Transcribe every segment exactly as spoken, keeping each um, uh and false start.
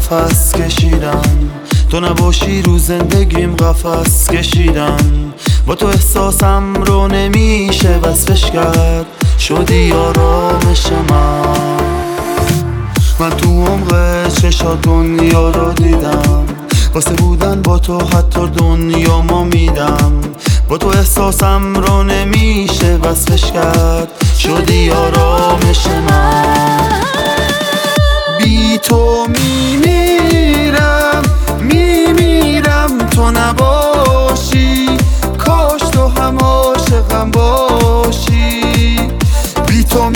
نفس کشیدم، تو نباشی رو زندگیم قفس کشیدم. با تو احساسم رو نمیشه وصفش کرد، شدی آرامش من. من تو عمق چشا دنیا رو دیدم، واسه بودن با تو حتی دنیا ما میدم. با تو احساسم رو نمیشه وصفش کرد، شدی آرامش من. بی تو میمیرم میمیرم، تو نباشی کاش تو هم عاشقم باشی. بی تو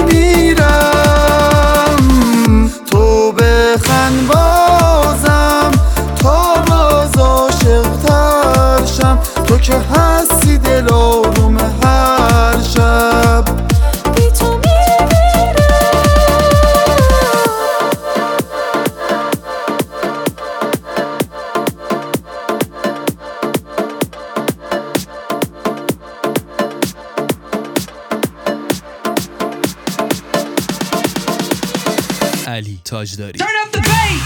میمیرم، تو بخند بازم تا باز عاشق تر شم. تو که هستی دل آروم هر شب. بی تو علی تاجداری. Turn up the bass.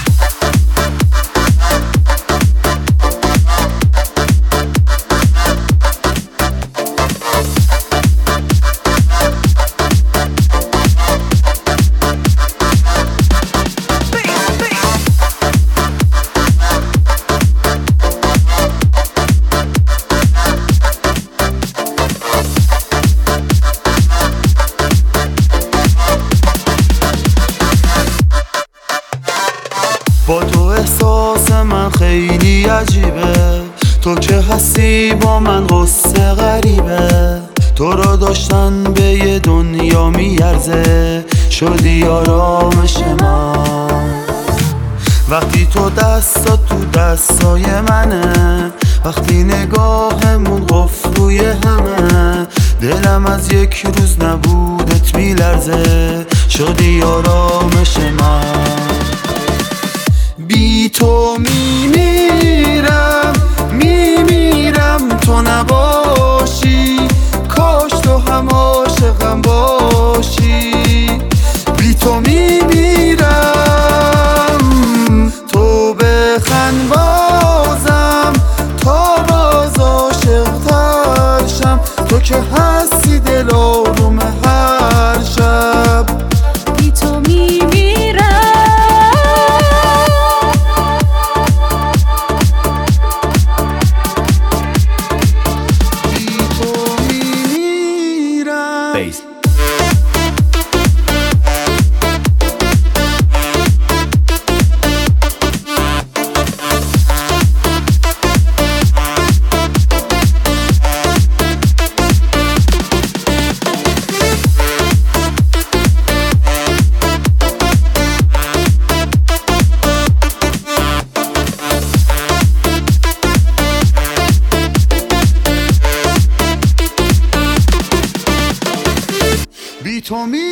با تو احساس من خیلی عجیبه، تو که هستی با من قصه غریبه. تو را داشتن به یه دنیا میارزه، شدی آرامش من. وقتی تو دستات تو دستای منه، وقتی نگاهمون قفل روی همه، دلم از یک روز نبودت میلرزه، شدی آرامش من. بی تو میمیرم میمیرم، تو نباشی کاش تو هم عاشقم باشی. بی تو میمیرم، تو بخند بازم تا باز عاشق تر شم. تو که هستی دل آروم هر شب. بی تو میمیرم. بیس. بی تو می